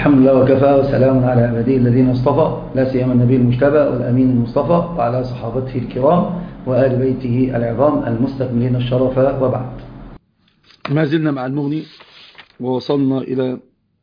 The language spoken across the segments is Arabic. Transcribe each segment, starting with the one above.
الحمد لله وكفى وسلام على عباده الذين اصطفى، لا سيما النبي المجتبى والأمين المصطفى وعلى صحابته الكرام وآل بيته العظام المستكملين الشرف، وبعد. ما زلنا مع المغني ووصلنا إلى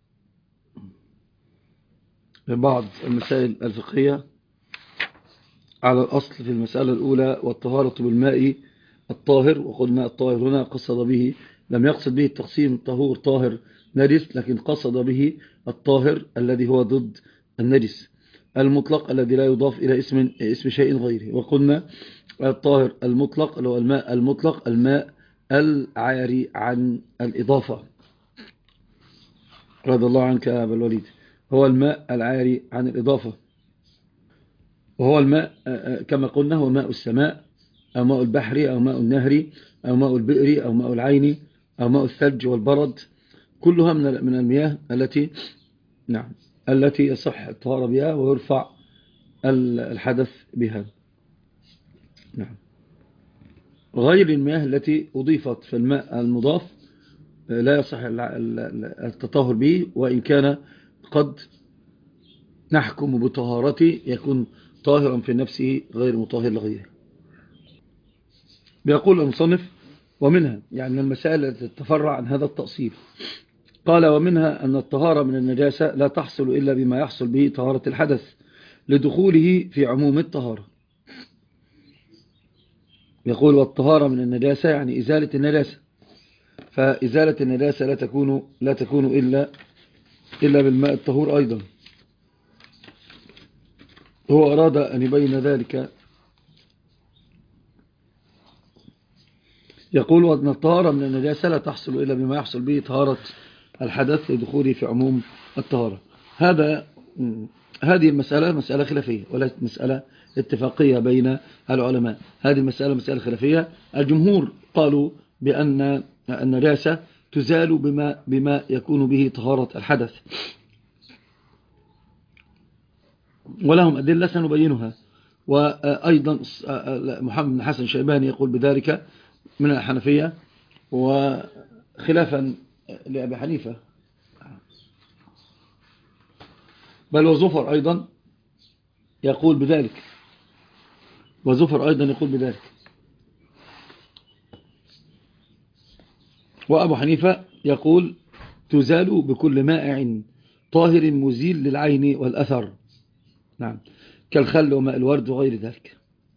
بعض المسائل الفقهية على الأصل في المسألة الأولى، والطهارة بالماء الطاهر. وقلنا الطاهر هنا قصد به، لم يقصد به التقسيم طهور طاهر نجس، لكن قصد به الطاهر الذي هو ضد النجس المطلق الذي لا يضاف إلى اسم شيء غيره. وقلنا الطاهر المطلق اللي هو الماء المطلق، الماء العاري عن الإضافة. رضي الله عنك يا أبا الوليد، هو الماء العاري عن الإضافة، وهو الماء كما قلنا هو ماء السماء أو ماء البحر أو ماء النهر أو ماء البئر أو ماء العين أو ماء الثلج والبرد، كلها من المياه التي يصح الطهارة بها ويرفع الحدث بها. نعم. غير المياه التي أضيفت، في الماء المضاف لا يصح التطهر به، وإن كان قد نحكم بطهارته يكون طاهرا في نفسه غير مطهر لغيره. بيقول المصنف: ومنها، يعني المسائل التي تتفرع عن هذا التأصيل، قال: ومنها أن الطهارة من النجاسة لا تحصل إلا بما يحصل به طهارة الحدث لدخوله في عموم الطهارة. يقول: والطهارة من النجاسة يعني إزالة النجاسة، فإزالة النجاسة لا تكون إلا بالماء الطهور أيضا. هو أراد أن يبين ذلك. يقول: وأن الطهارة من النجاسة لا تحصل إلا بما يحصل به طهارة الحدث لدخوله في عموم الطهارة. هذه المسألة مسألة خلافية وليست مسألة اتفاقية بين العلماء. هذه المسألة مسألة خلافية. الجمهور قالوا بأن النجاسة تزال بما يكون به طهارة الحدث، ولهم أدلة سنبينها. وأيضا محمد بن حسن الشيباني يقول بذلك من الحنفية، وخلافا لأبي حنيفة، بل وزفر أيضا يقول بذلك، وأبو حنيفة يقول تزال بكل مائع طاهر مزيل للعين والأثر، نعم، كالخل وماء الورد وغير ذلك.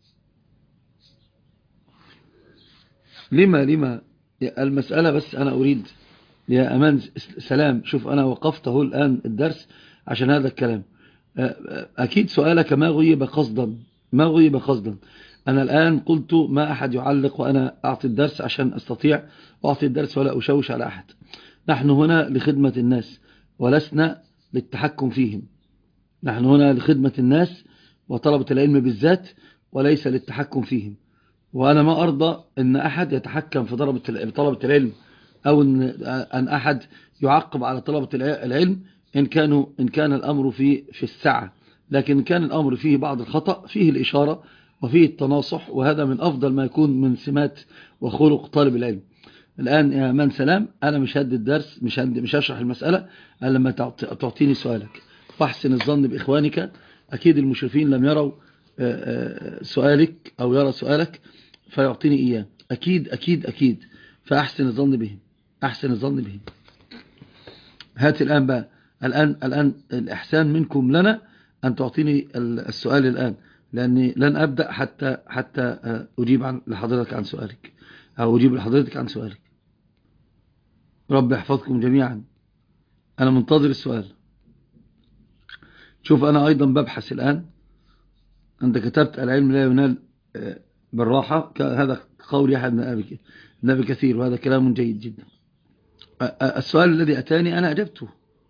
لما المسألة، بس أنا أريد يا أمان سلام، شوف أنا وقفته الآن الدرس عشان هذا الكلام. أكيد سؤالك ما غيب قصدا. أنا الآن قلت ما أحد يعلق وأنا أعطي الدرس عشان أستطيع أعطي الدرس ولا أشوش على أحد. نحن هنا لخدمة الناس ولسنا للتحكم فيهم. نحن هنا لخدمة الناس وطلبة العلم بالذات، وليس للتحكم فيهم. وأنا ما أرضى أن أحد يتحكم في طلبة العلم، أو أن أحد يعقب على طلبة العلم إن كان الأمر في السعة. لكن كان الأمر فيه بعض الخطأ، فيه الإشارة وفيه التناصح، وهذا من أفضل ما يكون من سمات وخلق طالب العلم. الآن يا من سلام، أنا مش هدي الدرس، مش هشرح المسألة إلا لما تعطيني سؤالك، واحسن الظن بإخوانك. أكيد المشرفين لم يروا سؤالك أو يرى سؤالك فيعطيني إياه، أكيد. فأحسن الظن بهم. هات الآن بقى، الآن الإحسان منكم لنا أن تعطيني السؤال الآن، لأني لن أبدأ حتى أجيب لحضرتك عن سؤالك، أو أجيب لحضرتك عن سؤالك. رب يحفظكم جميعا. أنا منتظر السؤال. شوف أنا أيضا ببحث الآن. أنت كتبت: العلم لا ينال بالراحة، هذا قول يحيى بن أبي كثير، وهذا كلام جيد جدا. السؤال الذي أتاني أنا أجبته.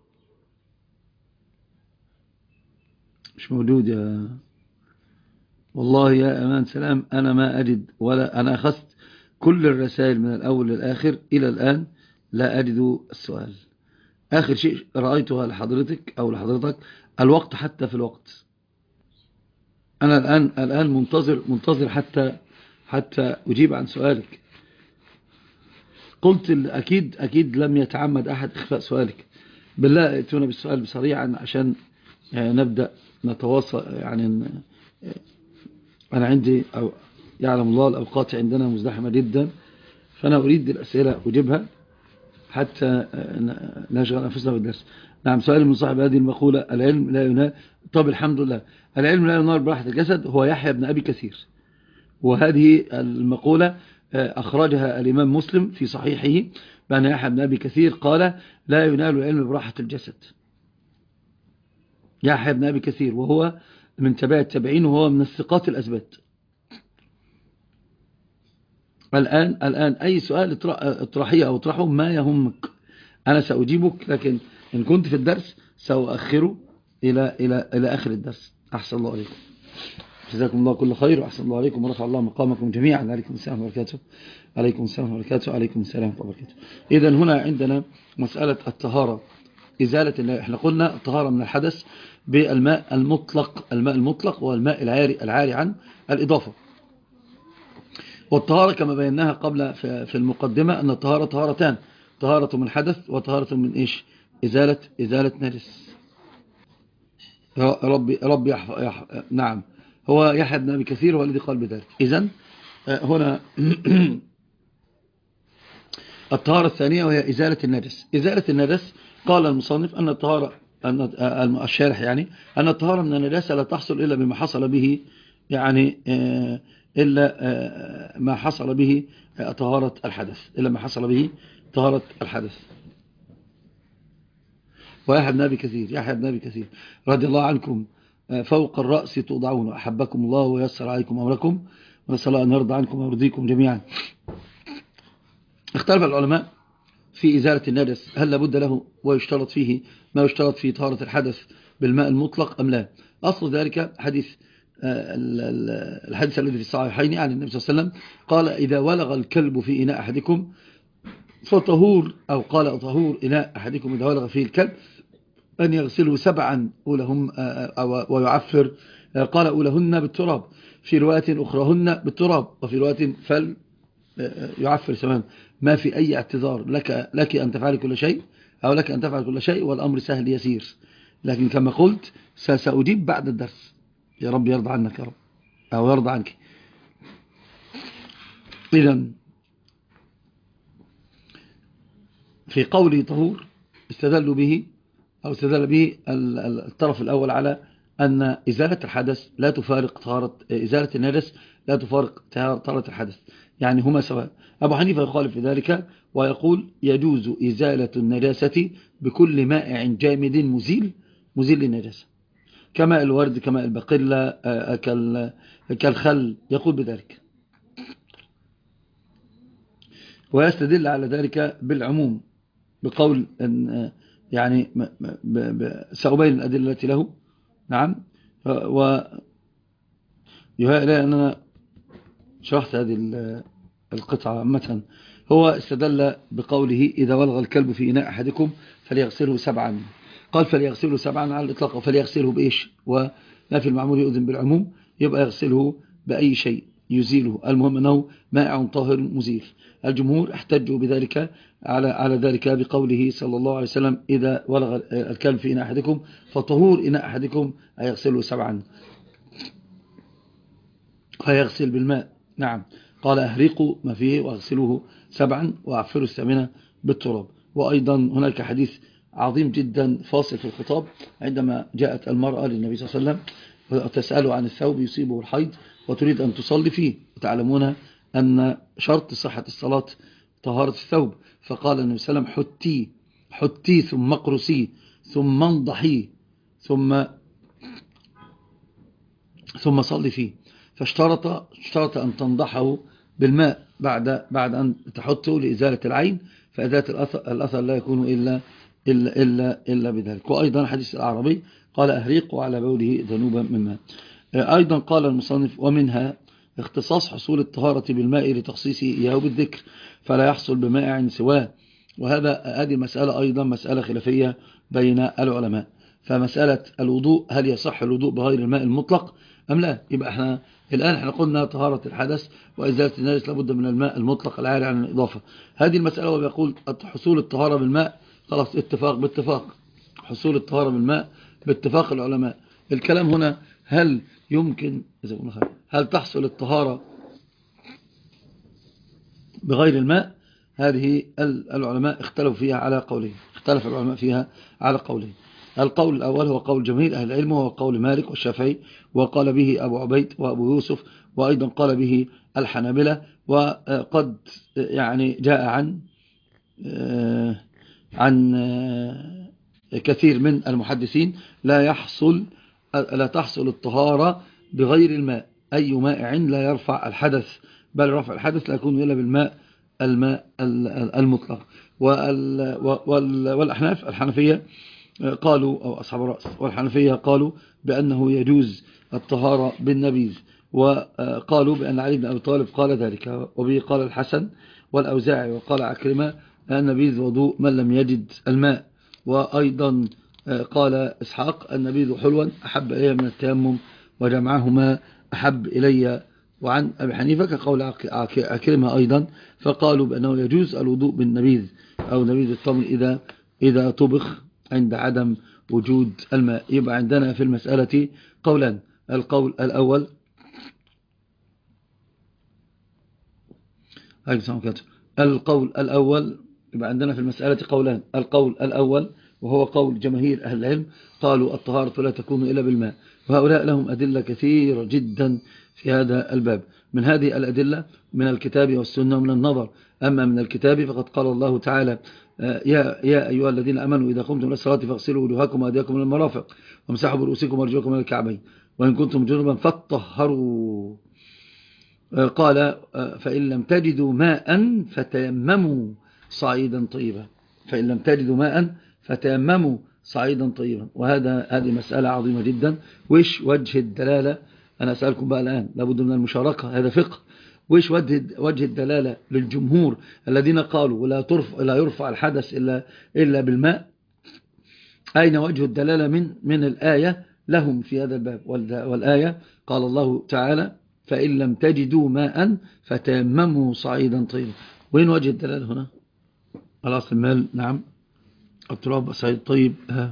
مش موجود والله يا أمان سلام، أنا ما أجد، ولا أنا أخذت كل الرسائل من الأول للآخر إلى الآن لا أجد السؤال. آخر شيء رأيتها لحضرتك أو لحضرتك الوقت، حتى في الوقت. أنا الآن منتظر حتى أجيب عن سؤالك. قلت أكيد لم يتعمد أحد إخفاء سؤالك. بالله ائتونا بالسؤال بسريعا عشان نبدأ نتواصل. يعني أنا عندي أو يعلم الله الأوقات عندنا مزدحمة جدا، فأنا أريد الأسئلة أجيبها حتى نشغل أنفسنا بالدرس. نعم، سؤال من صاحب هذه المقولة: العلم لا ينال. طب الحمد لله، العلم لا ينال براحة الجسد. هو يحيى بن أبي كثير، وهذه المقولة أخرجها الإمام مسلم في صحيحه بأن يحيى بن أبي كثير قال: لا ينال العلم براحة الجسد. يحيى بن أبي كثير، وهو من تبع التابعين، وهو من الثقات الأثبات. الآن أي سؤال اطرحيه أو اطرحه ما يهمك، أنا سأجيبك، لكن إن كنت في الدرس سأؤخره إلى آخر الدرس. أحسن الله عليكم، جزاكم الله كل خير، وأحسن الله عليكم، ورفع الله مقامكم جميعا. عليكم السلام وبركاته. عليكم السلام وبركاته. عليكم السلام وبركاته. إذن هنا عندنا مسألة الطهارة، إزالة. احنا قلنا الطهارة من الحدث بالماء المطلق. الماء المطلق والماء العاري عن الإضافة. والطهارة كما بيناها قبل في المقدمة أن الطهارة طهارتان: طهارة من حدث وطهارة من إيش؟ إزالة نجس. ربي نعم، هو يحيى بن أبي كثير هو الذي قال بذلك. إذن هنا الطهارة الثانية وهي إزالة النجس. إزالة النجس قال المصنف أن الطهارة، الشارح يعني، أن الطهارة من النجاسة لا تحصل إلا بما حصل به، يعني إلا ما حصل به طهارة الحدث، إلا ما حصل به طهارة الحدث. ويحيى بن أبي كثير رضي الله عنكم فوق الرأس توضعون، أحبكم الله ويسر عليكم أمركم، ونسأل الله أن يرضى عنكم ويرضيكم جميعا. اختلف العلماء في إزالة النجس، هل لابد له ويشترط فيه ما يشترط في طهارة الحدث بالماء المطلق أم لا؟ أصل ذلك الحديث الذي في الصحيحين عن النبي صلى الله عليه وسلم قال: إذا ولغ الكلب في إناء أحدكم فطهور، أو قال: طهور إناء أحدكم إذا ولغ فيه الكلب أن يغسله 7 أولهم ويعفر، قال: أولهن بالتراب، في رواية أخراهن بالتراب، وفي رواية يعفر 7. ما في أي اعتذار لك أن تفعل كل شيء، أو لك أن تفعل كل شيء، والأمر سهل يسير. لكن كما قلت سأجيب بعد الدرس. يا رب يرضى عنك، يا رب، أو يرضى عنك. إذن في قوله طهور استدل به الطرف الأول على أن إزالة الحدث لا تفارق طهارة، إزالة النجس لا تفارق طهارة الحدث، يعني هما سواء. أبو حنيفة يخالف في ذلك ويقول: يجوز إزالة النجاسة بكل مائع جامد مزيل للنجاسة، كماء الورد، كماء البقلة، كالخل، يقول بذلك. ويستدل على ذلك بالعموم بقول أن يعني سأبين الأدلة التي له. نعم، يهيأ أننا شرحت هذه القطعة مثلا. هو استدل بقوله: إذا ولغ الكلب في إناء أحدكم فليغسله 7. قال: فليغسله 7 على الإطلاق، فليغسله بإيش؟ وما في المعمول يؤذن بالعموم، يبقى يغسله بأي شيء يزيله، المهم أنه مائع طاهر مزيل. الجمهور احتجوا بذلك على ذلك بقوله صلى الله عليه وسلم: إذا ولغ الكلب في إناء أحدكم فطهور إناء أحدكم يغسله 7، فيغسل بالماء. نعم، قال: أهريقوا ما فيه واغسلوه 7 وأعفروا 8 بالتراب. وأيضا هناك حديث عظيم جدا فاصل في الخطاب، عندما جاءت المرأة للنبي صلى الله عليه وسلم وتسأله عن الثوب يصيبه الحيض وتريد أن تصلي فيه، وتعلمون أن شرط صحة الصلاة طهارة الثوب، فقال النبي صلى الله عليه وسلم: حتي ثم اقرسي ثم انضحي ثم صلي فيه. فاشترط أن تنضحه بالماء بعد أن تحطه لإزالة العين، فإزالة الأثر لا يكون إلا بذلك. وأيضا حديث الأعرابي قال: أهريق على بوله ذنوبا من ماء. أيضا قال المصنف: ومنها اختصاص حصول الطهارة بالماء لتخصيصه إياه بالذكر، فلا يحصل بمائع سواه. هذه مسألة أيضا مسألة خلافية بين العلماء. فمسألة الوضوء، هل يصح الوضوء بغير الماء المطلق أم لا؟ يبقى الآن قلنا طهارة الحدث وإزالة النجس لابد من الماء المطلق العاري عن الإضافة. هذه المسألة وبيقول حصول الطهارة بالماء خلاص اتفاق باتفاق، حصول الطهارة بالماء باتفاق العلماء. الكلام هنا هل يمكن هل تحصل الطهارة بغير الماء؟ هذه العلماء اختلفوا فيها على قولين، اختلف العلماء فيها على قولين. القول الأول هو قول جماهير أهل العلم، وهو قول مالك والشافعي، وقال به أبو عبيد وأبو يوسف، وأيضا قال به الحنابلة. وقد يعني جاء عن كثير من المحدثين لا تحصل الطهارة بغير الماء، أي مائع لا يرفع الحدث، بل رفع الحدث لا يكون إلا بالماء المطلق. والأحناف الحنفية قالوا، أو أصحاب الرأس والحنفية قالوا بأنه يجوز الطهارة بالنبيذ، وقالوا بأن علي بن أبي طالب قال ذلك، وبه قال الحسن والأوزاعي، وقال عكرمة النبيذ وضوء من لم يجد الماء. وأيضا قال إسحاق النبيذ حلوا أحب إلي من التيمم، وجمعهما أحب إلي. وعن أبي حنيفة كقول عكرمة أيضا، فقالوا بأنه يجوز الوضوء بالنبيذ أو نبيذ التمر إذا طبخ عند عدم وجود الماء. يبقى عندنا في المسألة قولان. القول الأول يبقى عندنا في المسألة قولان. القول الأول وهو قول جماهير أهل العلم، قالوا الطهارة لا تكون إلا بالماء، وهؤلاء لهم أدلة كثيرة جدا في هذا الباب. من هذه الأدلة من الكتاب والسنة ومن النظر. أما من الكتاب فقد قال الله تعالى يا أيها الذين أمنوا إذا قمتم إلى الصلاة فاغسلوا وجوهكم وأيديكم إلى المرافق وامسحوا برؤوسكم وارجلكم إلى الكعبين وإن كنتم جنبا فاطهروا. قال فإن لم تجدوا ماء فتيمموا صعيدا طيبا، فإن لم تجدوا ماء فتيمموا صعيدا طيبا. هذه مسألة عظيمة جدا. وش وجه الدلالة؟ أنا أسألكم بقى الآن، لابد من المشاركة، هذا فقه. وش وجه الدلالة للجمهور الذين قالوا لا يرفع الحدث إلا بالماء؟ أين وجه الدلالة من الآية لهم في هذا الباب؟ والآية قال الله تعالى فإن لم تجدوا ماء فتيمموا صعيدا طيبا. وين وجه الدلالة هنا؟ الأصل المال، نعم، التراب صعيد طيب.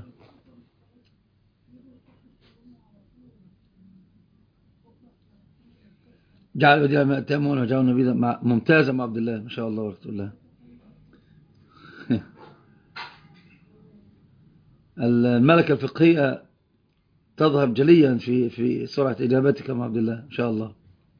جعل بديل ماء التيمم وجعل نبيذا ممتازة مع عبد الله، ما شاء الله ورحمة الله. الملكة الفقهية تظهر جليا في سرعة إجابتك مع عبد الله، ما شاء الله.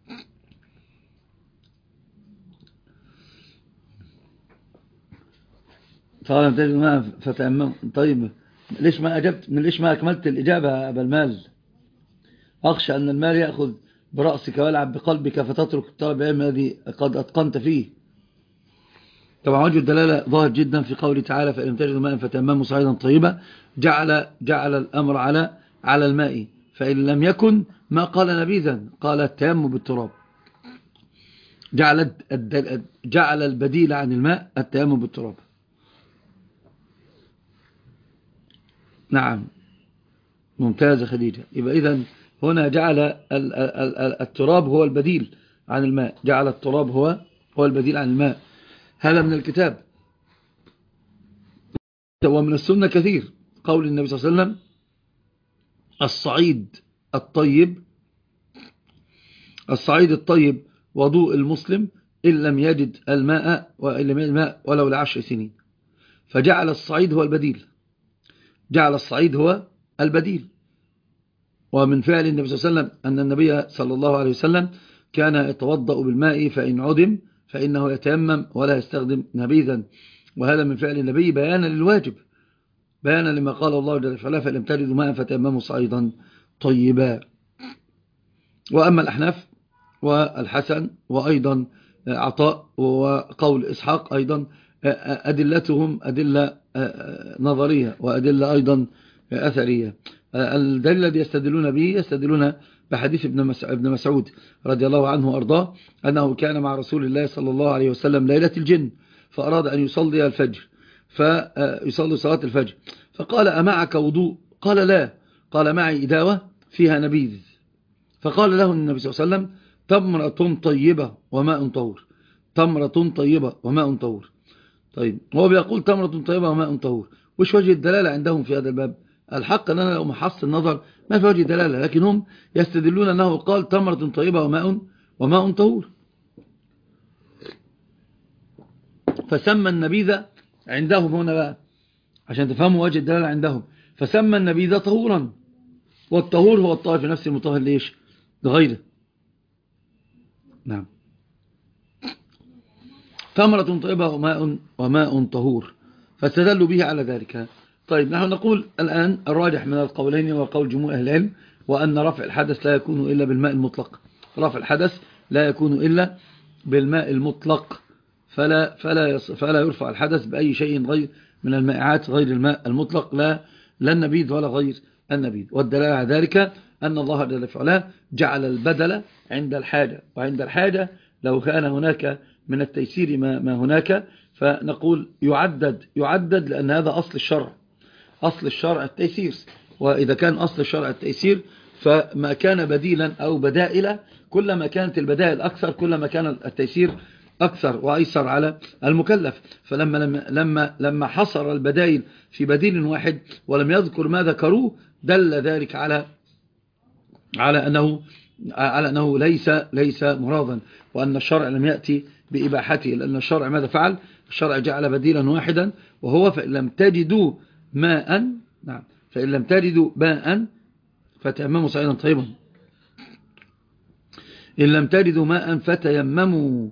طالما تجد ماء فتيمم. طيب ليش ما أكملت الإجابة يا أبا المال؟ أخشى أن المال يأخذ برأسك ويلعب بقلبك فتترك الطلب العلم الذي قد أتقنت فيه. طبعا وجه الدلالة ظاهر جدا في قوله تعالى فإن تجدوا ماء فتيمموا صعيدا طيبا. جعل الأمر على الماء، فإن لم يكن ما قال نبيذا، قال التيمم بالتراب. جعل البديل عن الماء التيمم بالتراب. نعم ممتازة خديجة. يبقى إذن هنا جعل التراب هو البديل عن الماء، جعل التراب هو البديل عن الماء. هذا من الكتاب. ومن السنة كثير قول النبي صلى الله عليه وسلم الصعيد الطيب وضوء المسلم إن لم يجد الماء ولو ل10 سنين. فجعل الصعيد هو البديل، جعل الصعيد هو البديل. ومن فعل النبي صلى الله عليه وسلم أن النبي صلى الله عليه وسلم كان يتوضأ بالماء فإن عدم فإنه يتيمم ولا يستخدم نبيذا. وهذا من فعل النبي بيانا للواجب، بيانا لما قال الله جل وعلا فإن لم تجدوا ماء فتيمموا صعيدا طيبا. وأما الأحناف والحسن وأيضا عطاء وقول إسحاق أيضا أدلتهم أدلة نظرية وأدلة أيضا أثرية. الدليل الذي يستدلون بحديث ابن مسعود رضي الله عنه وأرضاه أنه كان مع رسول الله صلى الله عليه وسلم ليلة الجن، فأراد أن يصلي الفجر، فيصلي صلاة الفجر، فقال أمعك وضوء؟ قال لا. قال معي إداوة فيها نبيذ. فقال له النبي صلى الله عليه وسلم تمرة طيبة وماء طهور، تمرة طيبة وماء طهور. طيب هو بيقول تمرة طيبة وماء طهور، وش وجه الدلالة عندهم في هذا الباب؟ الحق أن أنا لو محص النظر ما في وجه دلالة، لكن هم يستدلون أنه قال تمرة طيبة وماء طهور، فسمى النبيذ عندهم هنا بقى عشان تفهموا وجه الدلالة عندهم، فسمى النبيذ طهورا، والطهور هو الطاهر في نفس المطهر ليش لغيره. نعم، تمرة طيبة وماء طهور، فاستدلوا به على ذلك. طيب نحن نقول الآن الراجح من القولين وقول جمهور أهل العلم، وأن رفع الحدث لا يكون إلا بالماء المطلق. رفع الحدث لا يكون إلا بالماء المطلق، فلا يرفع الحدث بأي شيء غير من المائعات غير الماء المطلق، لا النبيذ ولا غير النبيذ. والدلالة على ذلك أن الله جل وعلا جعل البدل عند الحاجة، وعند الحاجة لو كان هناك من التيسير ما هناك فنقول يعدد لأن هذا أصل الشرع. أصل الشرع التيسير، وإذا كان أصل الشرع التيسير فما كان بديلا أو بدائلا كلما كانت البدائل أكثر كلما كان التيسير أكثر وأيسر على المكلف. فلما حصر البدائل في بديل واحد ولم يذكر ما ذكروه دل ذلك على أنه ليس مرادا، وأن الشرع لم يأتي بإباحته، لأن الشرع ماذا فعل؟ الشرع جعل بديلا واحدا وهو فإن لم تجدوا ماء، نعم، فإن لم تجدوا ماء فتيمموا صعيدا طيبا، إن لم تجدوا ماء فتيمموا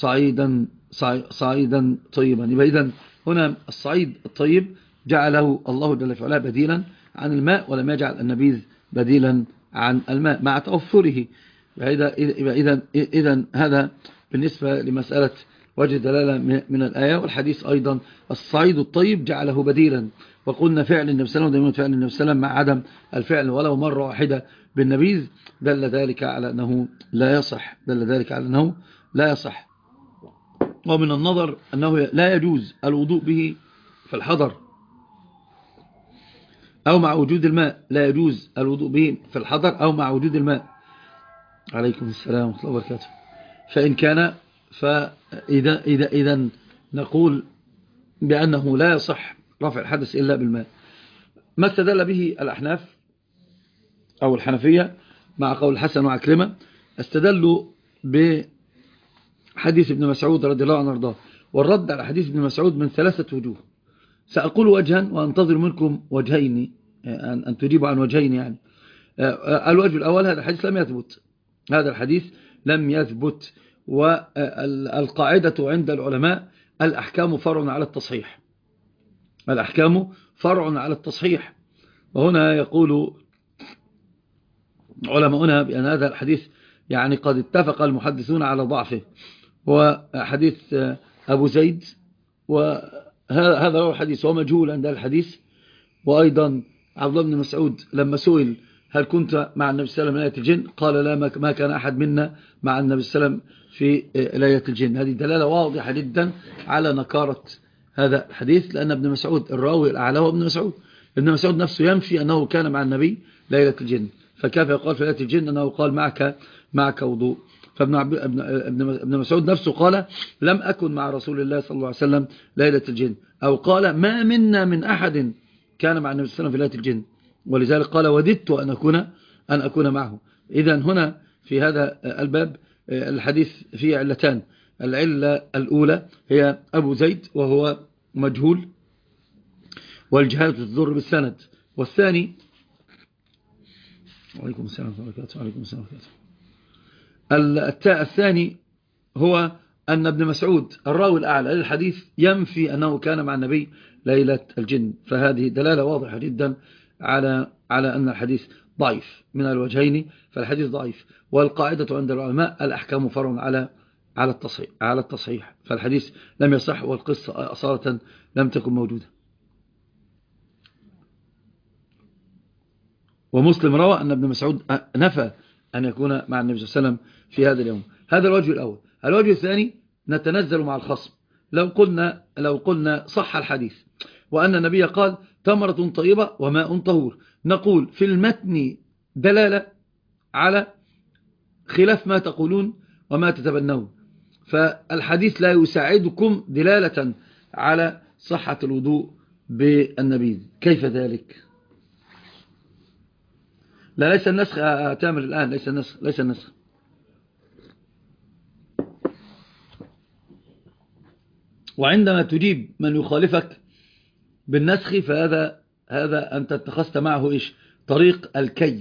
صعيدا طيبا. يبقى إذن هنا الصعيد الطيب جعله الله جل وعلا بديلا عن الماء، ولم يجعل النبيذ بديلا عن الماء مع توفره. إذن هذا بالنسبة لمسألة وجه دلالة من الآية. والحديث أيضا الصعيد الطيب جعله بديلا، وقلنا فعل النبي صلى الله عليه وسلم فعل النبي صلى الله عليه وسلم مع عدم الفعل ولو مرة واحدة بالنبيذ دل ذلك على أنه لا يصح. ومن النظر أنه لا يجوز الوضوء به في الحضر أو مع وجود الماء، لا يجوز الوضوء به في الحضر أو مع وجود الماء. عليكم السلام ورحمة الله وبركاته. فإن كان إذا نقول بأنه لا يصح رفع الحدث إلا بالماء. ما استدل به الأحناف أو الحنفية مع قول الحسن وعكرمة، استدلوا بحديث ابن مسعود رضي الله عنه وارضاه، والرد على حديث ابن مسعود من 3 وجوه. سأقول وجها وأنتظر منكم وجهين، أن تجيبوا عن وجهين. يعني الوجه الأول هذا الحديث لم يثبت، والقاعدة عند العلماء الأحكام فرع على التصحيح. وهنا يقول علماؤنا بأن هذا الحديث يعني قد اتفق المحدثون على ضعفه، وحديث أبو زيد، وهذا هو الحديث ومجهول عند الحديث. وأيضا عبد الله بن مسعود لما سئل هل كنت مع النبي صلى الله عليه وسلم ليلة الجن، قال لا، ما كان أحد منا مع النبي صلى الله عليه وسلم في ليلة الجن. هذه دلالة واضحة جدا على نكارة هذا الحديث، لأن ابن مسعود الراوي الأعلى هو ابن مسعود نفسه ينفي أنه كان مع النبي ليلة الجن، فكيف يقال في ليلة الجن أنه قال معك وضوء؟ فابن مسعود نفسه قال لم أكن مع رسول الله صلى الله عليه وسلم ليلة الجن، أو قال ما منا من أحد كان مع النبي صلى الله عليه وسلم في ليلة الجن، ولذلك قال وددت أن أكون معه. إذن هنا في هذا الباب الحديث فيه علتان. العلة الأولى هي أبو زيد وهو مجهول، والجهالة تضر بالسند. والثاني وعليكم السلام ورحمة الله وبركاته. الثاني هو أن ابن مسعود الراوي الأعلى للحديث ينفي أنه كان مع النبي ليلة الجن، فهذه دلالة واضحة جدا على أن الحديث ضعيف من الوجهين، فالحديث ضعيف. والقاعدة عند العلماء الأحكام فرع على التصحيح، فالحديث لم يصح والقصة أصالة لم تكن موجودة. ومسلم روى أن ابن مسعود نفى أن يكون مع النبي صلى الله عليه وسلم في هذا اليوم. هذا الوجه الأول. الوجه الثاني نتنزل مع الخصم. لو قلنا صح الحديث وأن النبي قال تمرة طيبة وماء طهور، نقول في المتن دلالة على خلاف ما تقولون وما تتبنون، فالحديث لا يساعدكم دلالة على صحة الوضوء بالنبيذ. كيف ذلك؟ لا ليس النسخ تعمل الآن، ليس النسخ. وعندما تجيب من يخالفك بالنسخ فهذا أنت اتخذت معه إيش؟ طريق الكي،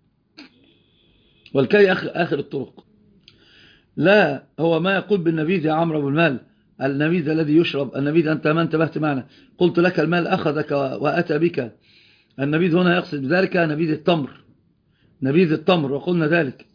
والكي آخر الطرق. لا، هو ما يقول بالنبيذ يا عمرو أبو المال، النبيذ الذي يشرب، النبيذ أنت ما انتبهت معنا، قلت لك المال أخذك وأتى بك. النبيذ هنا يقصد بذلك نبيذ التمر، نبيذ التمر، وقلنا ذلك.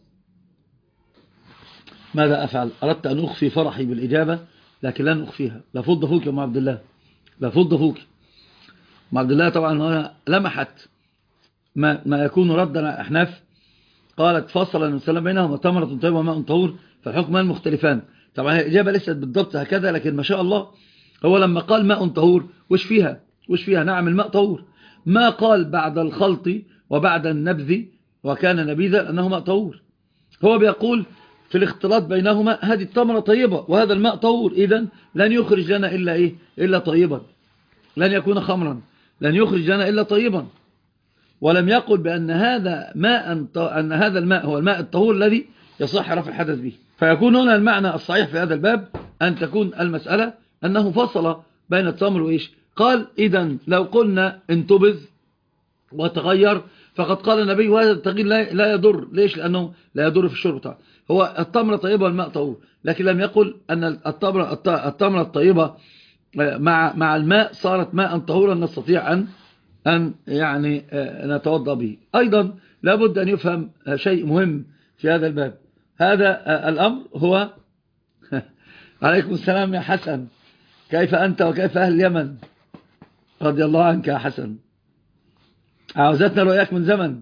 ماذا أفعل؟ أردت أن أخفي فرحي بالإجابة لكن لن أخفيها. لفض فوك يا أم عبد الله، لفض فوك. أم عبد الله طبعا هنا لمحت ما يكون ردنا أحناف. قالت فصل النبي صلى الله عليه وسلم بينهما تمرة طيبة وماء طهور فالحكمان مختلفان. طبعا الإجابة ليست بالضبط هكذا، لكن ما شاء الله هو لما قال ماء طهور وش فيها؟ نعم الماء طهور. ما قال بعد الخلط وبعد النبذ وكان نبيذا أنه ماء طهور. هو بيقول في الاختلاط بينهما هذه التمرة طيبة وهذا الماء طهور، إذن لن يخرج لنا إلا إيه؟ إلا طيبا، لن يكون خمرا، لن يخرج لنا إلا طيبا. ولم يقل بأن أن هذا الماء هو الماء الطهور الذي يصح رفع الحدث به. فيكون هنا المعنى الصحيح في هذا الباب أن تكون المسألة أنه فصل بين التمر وإيش. قال إذن لو قلنا انتبذ وتغير فقد قال النبي وهذا التغيير لا يضر. ليش؟ لأنه لا يضر في الشرب بتاعه. هو التمرة طيبة والماء طهور، لكن لم يقل أن التمرة الطيبة مع الماء صارت ماء طهورا نستطيع أن يعني نتوضأ به. أيضا لابد أن يفهم شيء مهم في هذا الباب. هذا الأمر هو عليكم السلام يا حسن، كيف أنت وكيف أهل اليمن؟ رضي الله عنك يا حسن، عاوزتنا رؤياك من زمن،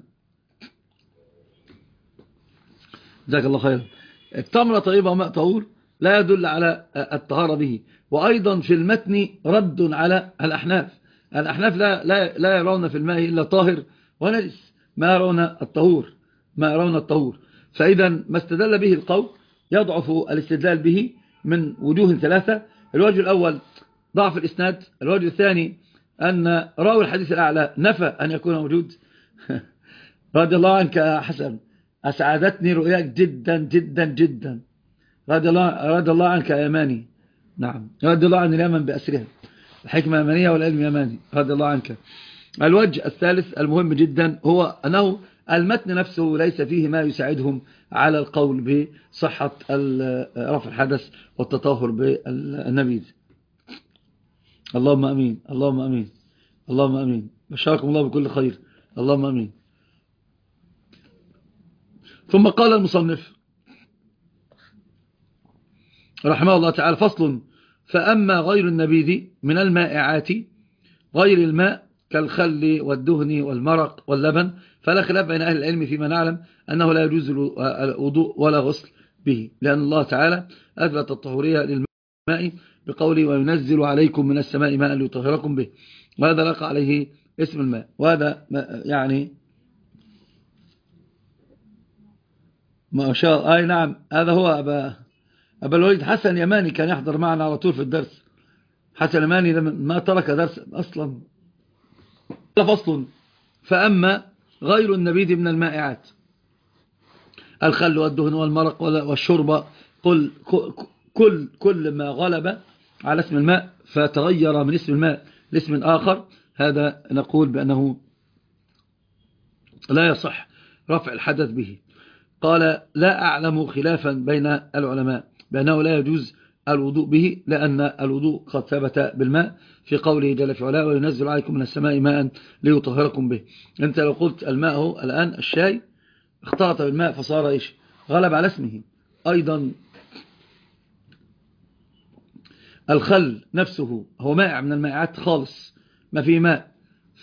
جزاك الله خير. التمرة طيبة وماء طهور لا يدل على الطهارة به. وأيضا في المتن رد على الأحناف. الأحناف لا يرون في الماء إلا طاهر ونجس، ما يرون الطهور. فإذا ما استدل به القوم يضعف الاستدلال به من وجوه ثلاثة. الوجه الأول ضعف الإسناد. الوجه الثاني أن راوي الحديث الأعلى نفى أن يكون موجود. رضي الله عنك يا حسن، أسعدتني رؤياك جدا جدا جدا. رضي الله عنك يا يماني. نعم، رضي الله عن اليمن بأسرها، الحكمة يمانية والعلم يماني، رضي الله عنك. الوجه الثالث المهم جدا هو أنه المتن نفسه ليس فيه ما يساعدهم على القول بصحة رفع الحدث والتطهر بالنبيذ. اللهم أمين، اللهم أمين، اللهم أمين. بشاركم الله بكل خير، اللهم أمين. ثم قال المصنف رحمه الله تعالى: فصل: فأما غير النبيذ من المائعات غير الماء كالخل والدهن والمرق واللبن فلا خلاف بين أهل العلم فيما نعلم أنه لا يجوز الوضوء ولا غسل به، لأن الله تعالى أثبت الطهورية للماء بقوله: وينزل عليكم من السماء ماء ليطهركم به، وهذا لقى عليه اسم الماء. وهذا يعني ما شاء الله. أي نعم، هذا هو أبا الوليد حسن يماني، كان يحضر معنا على طول في الدرس. حسن يماني ما ترك درس أصلا. فصل: فأما غير النبيذ من المائعات الخل والدهن والمرق والشوربة كل ما غلب على اسم الماء فتغير من اسم الماء لاسم آخر، هذا نقول بأنه لا يصح رفع الحدث به. قال: لا أعلم خلافا بين العلماء بأنه لا يجوز الوضوء به، لأن الوضوء قد ثبت بالماء في قوله جل في علاه: وينزل عليكم من السماء ماء ليطهركم به. أنت لو قلت الماء هو الآن الشاي اختلط بالماء فصار إيش؟ غلب على اسمه. أيضا الخل نفسه هو مائع من المائعات خالص، ما فيه ماء،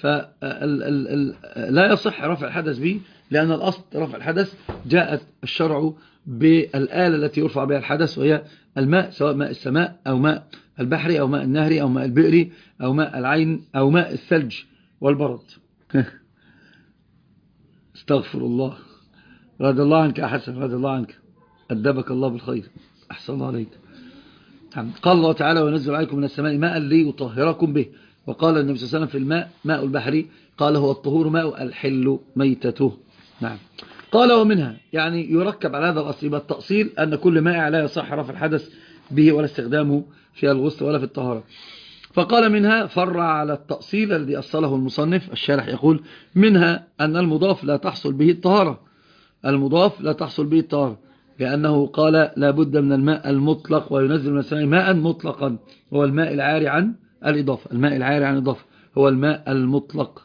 فلا يصح رفع الحدث به، لأن الأصل رفع الحدث جاءت الشرع بالآلة التي يرفع بها الحدث، وهي الماء، سواء ماء السماء أو ماء البحر أو ماء النهر أو ماء البئر أو ماء العين أو ماء الثلج والبرد. استغفر الله. رضي الله عنك يا حسن، رضي الله عنك، أدبك الله بالخير، أحسن الله عليك. قال الله تعالى: وينزل عليكم من السماء ماء ليطهركم به. وقال النبي صلى الله عليه وسلم في الماء ماء البحر قال هو الطهور ماء الحل ميتته. نعم. قال ومنها يعني يركب على هذا الأصل، يبقى التأصيل أن كل ماء لا يصح رفع الحدث به ولا استخدامه في الغسل ولا في الطهارة. فقال منها فرع على التأصيل الذي أصله المصنف الشارح، يقول منها أن المضاف لا تحصل به الطهارة، المضاف لا تحصل به الطهارة، لأنه قال لا بد من الماء المطلق وينزل من السماء ماء مطلقا، هو الماء العاري عن الإضافة، الماء العاري عن الإضافة هو الماء المطلق.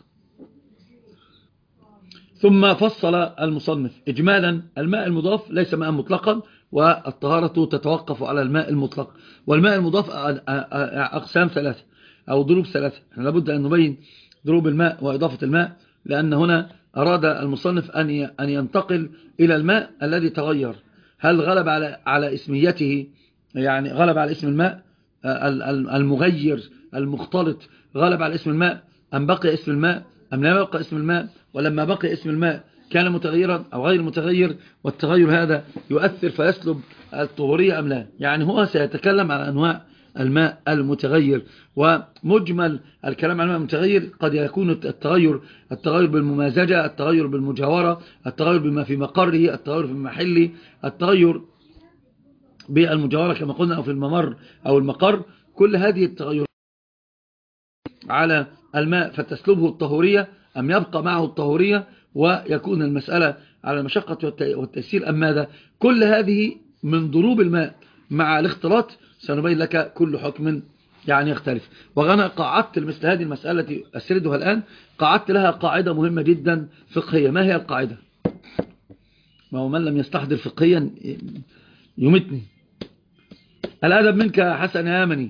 ثم فصل المصنف إجمالا الماء المضاف ليس ماء مطلقا، والطهارة تتوقف على الماء المطلق. والماء المضاف أقسام ثلاثة أو ضروب ثلاثة، احنا لابد أن نبين ضروب الماء وإضافة الماء، لأن هنا أراد المصنف أن ينتقل إلى الماء الذي تغير، هل غلب على اسميته، يعني غلب على اسم الماء المغير المختلط، غلب على اسم الماء أم بقي اسم الماء أم لا يبقى اسم الماء، ولما بقي اسم الماء كان متغيرا أو غير متغير، والتغير هذا يؤثر فيسلب الطهورية أم لا. يعني هو سيتكلم على أنواع الماء المتغير، ومجمل الكلام عن الماء المتغير قد يكون التغير بالممازجة، التغير بالمجاورة، التغير بما في مقره، التغير في محله، التغير بالمجاورة كما قلنا أو في الممر أو المقر. كل هذه التغيرات على الماء فتسلبه الطهورية أم يبقى معه الطهورية، ويكون المسألة على المشقة والتيسير أم ماذا. كل هذه من ضروب الماء مع الاختلاط سنبين لك كل حكم يعني يختلف. وأنا قاعدت مثل هذه المسألة التي أسردها الآن، قاعدت لها قاعدة مهمة جدا فقهية. ما هي القاعدة؟ ما هو من لم يستحضر فقهيا يمتني. الأدب منك حسن يا يمني،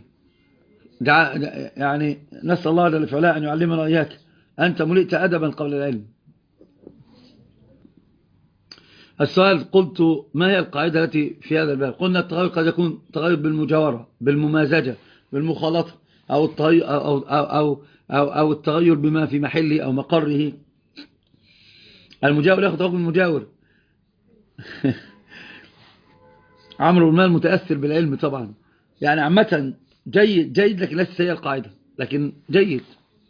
يعني نسأل الله جل وعلا أن يعلمنا إياك، أنت ملئت أدبا قبل العلم. السؤال قلت ما هي القاعدة التي في هذا الباب؟ قلنا التغير قد يكون تغير بالمجاورة، بالممازجة، بالمخالطة، أو التغير, أو التغير بما في محله أو مقره. المجاور يأخذ حكم المجاور. عمرو المال متأثر بالعلم طبعا، يعني عامة جيد لكن ليس هي القاعدة، لكن جيد.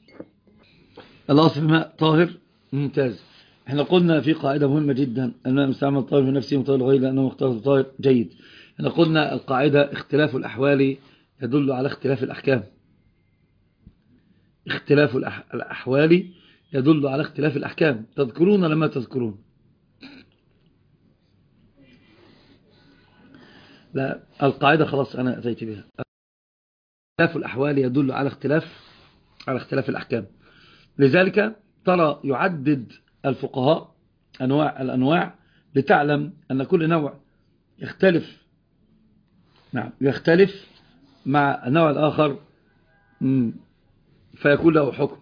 الأصل الماء طاهر ممتاز. احنا قلنا في قاعدة مهمة جدا، الماء مستعمل طاهر في نفسه وطاهر الغير لأنه مختلط طاهر جيد. احنا قلنا القاعدة اختلاف الأحوال يدل على اختلاف الأحكام، اختلاف الأحوال يدل على اختلاف الأحكام. تذكرون لما تذكرون؟ لا القاعدة خلاص أنا أتيت بها. اختلاف الأحوال يدل على اختلاف الأحكام. لذلك ترى يعدد الفقهاء الأنواع لتعلم أن كل نوع يختلف، نعم يختلف مع النوع الآخر فيكون له حكم.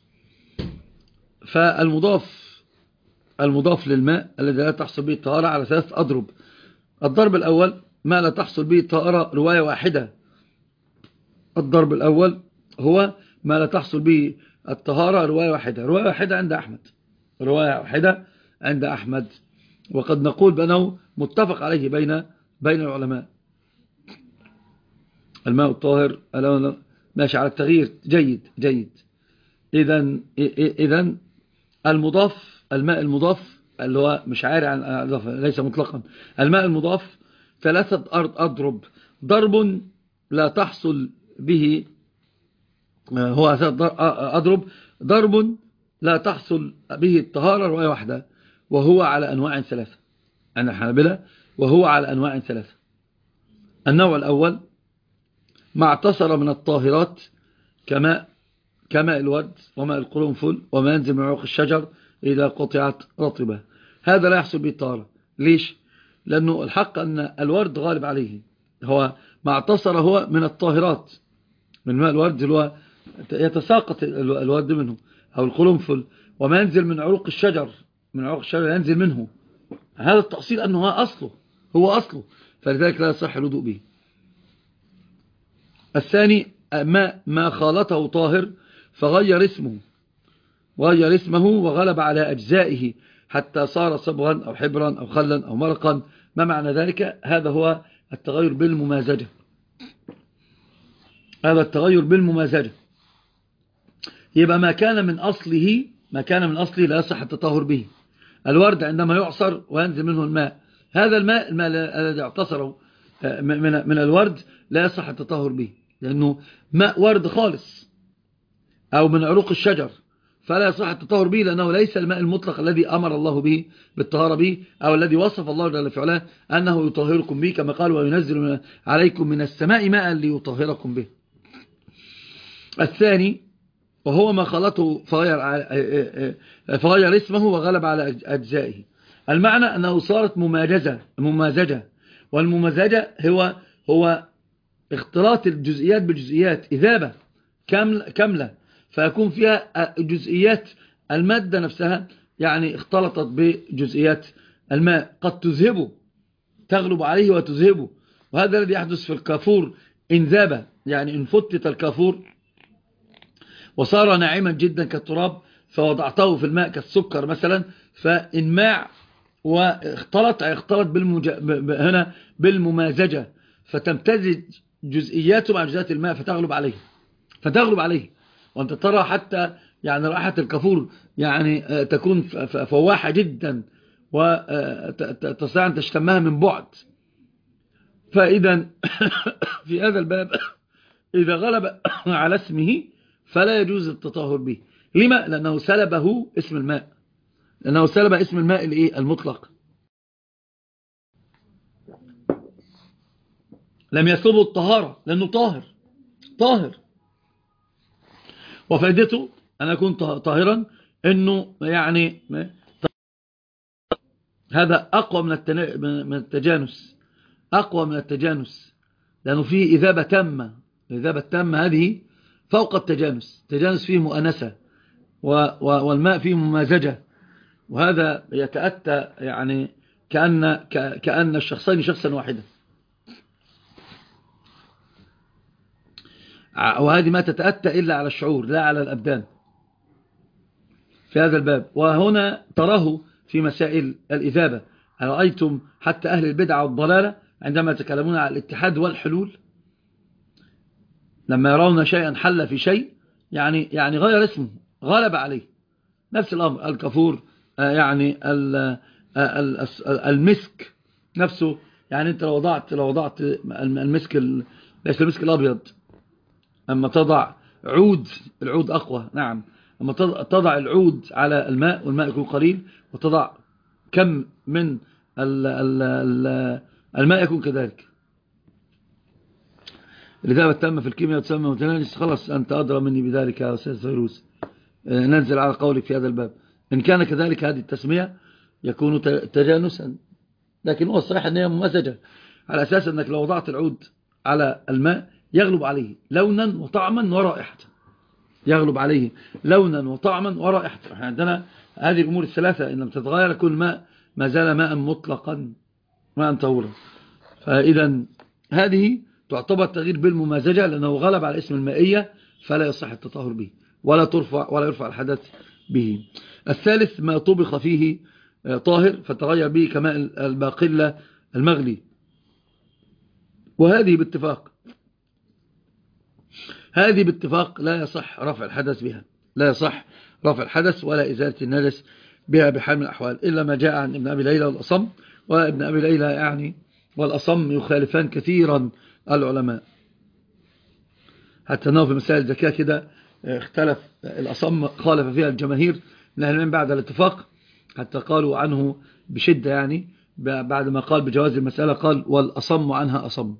المضاف للماء الذي لا تحصل به الطهارة على 3 أضرب. الضرب الأول ما لا تحصل به الطهارة رواية واحدة. الضرب الأول هو ما لا تحصل به الطهارة رواية واحدة عند أحمد، وقد نقول بأنه متفق عليه بين العلماء. الماء الطاهر ماشي على التغيير جيد. إذن الماء المضاف اللي هو مش عاري عن الإضافة ليس مطلقا، الماء المضاف 3 أضرب. ضرب لا تحصل به هو أضرب، ضرب لا تحصل به الطهارة رواية واحدة، وهو على أنواع 3 عند الحنابلة، وهو على أنواع 3. النوع الأول ما اعتصر من الطاهرات كماء الورد وماء القرنفل وما ينزل من عروق الشجر إذا قطعت رطبة، هذا لا يحصل به الطهارة. ليش؟ لأنه الحق أن الورد غالب عليه، هو ما اعتصر هو من الطاهرات، من ماء الورد اللي هو يتساقط الورد منه، أو القرنفل، وما ينزل من عروق الشجر ينزل منه، هذا التأصيل أنه هو أصله، فلذلك لا يصح الوضوء به. الثاني ما خالطه طاهر فغير اسمه وغلب على أجزائه حتى صار صبغا أو حبرا أو خلا أو مرقا. ما معنى ذلك؟ هذا هو التغير بالممازجة. يبقى ما كان من أصله لا يصح التطهر به. الورد عندما يعصر وينزل منه الماء، هذا الماء الذي اعتصره من الورد لا يصح التطهر به، لأنه ماء ورد خالص أو من عروق الشجر، فلا يصح التطهر به، لأنه ليس الماء المطلق الذي أمر الله به بالطهارة به، أو الذي وصف الله جل في علاه أنه يطهركم به، كما قال وينزل عليكم من السماء ماء ليطهركم به. الثاني وهو ما خلطه فغير اسمه وغلب على أجزائه. المعنى أنه صارت ممازجة، والممازجة هو اختلاط الجزئيات بالجزئيات، إذابة كاملة، فيكون فيها جزئيات المادة نفسها يعني اختلطت بجزئيات الماء، قد تذهبه، تغلب عليه وتذهبه. وهذا الذي يحدث في الكافور إن ذاب، يعني إن فتت الكافور وصار ناعما جدا كالتراب، فوضعته في الماء كالسكر مثلا، فإن ماع واختلط هنا بالممازجة، فتمتزج جزئياته مع جزئيات الماء فتغلب عليه. وانت ترى حتى يعني رائحة الكافور يعني تكون فواحة جدا، وتستطيع أن تشتمها من بعد. فإذا في هذا الباب إذا غلب على اسمه فلا يجوز التطهر به. لما؟ لأنه سلبه اسم الماء، لأنه سلب اسم الماء المطلق، لم يسلبه الطهارة، لأنه طاهر. وفائدته أن يكون طاهرا أنه يعني هذا أقوى من التجانس، لأنه فيه إذابة تامة هذه فوق التجانس فيه مؤنسة، والماء فيه ممازجة، وهذا يتأتى يعني كأن الشخصين شخصا واحدا. وهذه ما تتأتى إلا على الشعور لا على الأبدان في هذا الباب. وهنا تراه في مسائل الإذابة. رأيتم حتى أهل البدعة والضلالة عندما يتكلمون على الاتحاد والحلول، لما يرون شيئا حل في شيء يعني غير اسمه، غلب عليه. نفس الأمر الكافور، يعني المسك نفسه، يعني أنت لو وضعت المسك، ليس المسك الأبيض، أما تضع العود أقوى، نعم، أما تضع العود على الماء والماء يكون قليل، وتضع كم من الماء يكون كذلك. الإذابة التامة في الكيمياء تسمى متنانس. خلاص أنت أدرى مني بذلك يا أستاذ فيروز. ننزل على قولك في هذا الباب. إن كان كذلك هذه التسمية يكون تجانسا، لكن هو الصحيح أنها ممزجة، على أساس أنك لو وضعت العود على الماء يغلب عليه لونا وطعما ورائحة، عندنا هذه الأمور الثلاثة إن لم تتغير كل ماء ما زال ماء مطلقا، ماء طهورا. فإذا هذه تعتبر تغيير بالممازجة، لأنه غلب على اسم المائية، فلا يصح التطهر به ولا يرفع الحدث به. الثالث ما طبخ فيه طاهر فتغير به كماء الباقلة المغلي، وهذه باتفاق لا يصح رفع الحدث بها، لا يصح رفع الحدث ولا إزالة النجس بها بحال من الأحوال، إلا ما جاء عن ابن أبي ليلى والأصم. وابن أبي ليلى يعني والأصم يخالفان كثيرا العلماء، حتى أنه في مسائل الزكاة كده اختلف. الأصم خالف فيها الجماهير من أهل العلم بعد الاتفاق، حتى قالوا عنه بشدة، يعني بعد ما قال بجواز المسألة قال والأصم عنها أصم.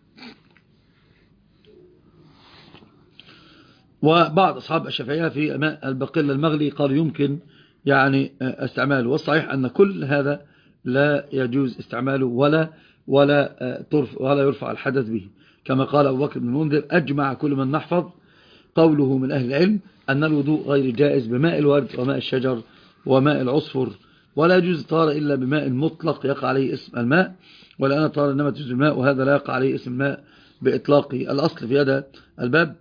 وبعض أصحاب الشافعية في ماء البقل المغلي قالوا يمكن يعني استعماله، والصحيح أن كل هذا لا يجوز استعماله ولا يرفع الحدث به، كما قال أبو بكر بن المنذر أجمع كل من نحفظ قوله من أهل العلم أن الوضوء غير جائز بماء الورد وماء الشجر وماء العصفر، ولا يجوز طهارة إلا بماء مطلق يقع عليه اسم الماء، ولا طهارة إنما تجوز الماء وهذا لا يقع عليه اسم الماء بإطلاقه. الأصل في هذا الباب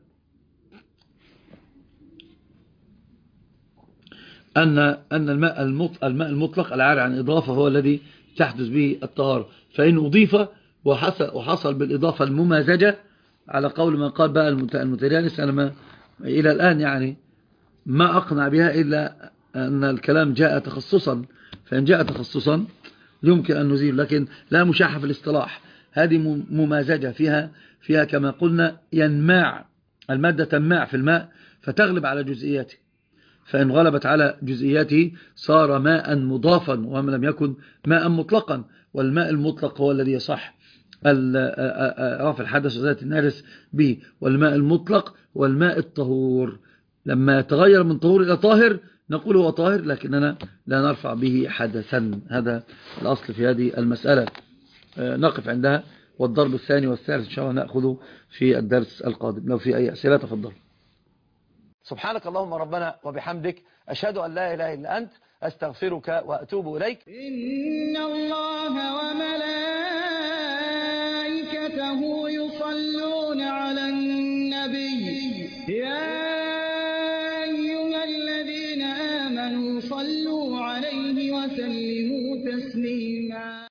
أن الماء المطلق العاري عن إضافة هو الذي تحدث به الطهارة، فإن أضيف وحصل بالإضافة الممازجة على قول من قال بقى المتجانس، أنا ما إلى الآن يعني ما أقنع بها إلا أن الكلام جاء تخصصا، فإن جاء تخصصا يمكن أن نزيل، لكن لا مشاحة في الاصطلاح. هذه ممازجة فيها كما قلنا ينماع، المادة تنماع في الماء فتغلب على جزئياته، فإن غلبت على جزئياته صار ماء مضافا وما لم يكن ماء مطلقا. والماء المطلق هو الذي يصح رفع الحدث وزالة النجس به، والماء المطلق والماء الطهور لما يتغير من طهور إلى طاهر نقول هو طاهر، لكننا لا نرفع به حدثا. هذا الأصل في هذه المسألة. نقف عندها، والضرب الثاني والثالث إن شاء الله نأخذه في الدرس القادم. لو في أي أسئلة تفضل. سبحانك اللهم ربنا وبحمدك، أشهد أن لا إله إلا أنت، أستغفرك وأتوب إليك. إن الله وملائكته يصلون على النبي، يا أيها الذين آمنوا صلوا عليه وسلموا تسليما.